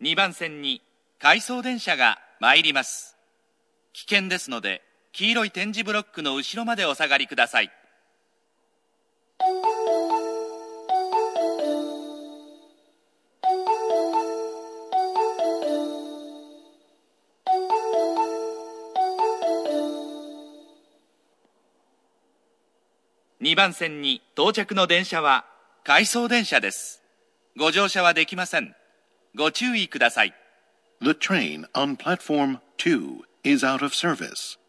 2番線に回送電車が参ります。危険ですので、黄色い点字ブロックの後ろまでお下がりください。2番線に到着の電車は回送電車です。ご乗車はできません。ご注意ください。 The train on platform 2 is out of service.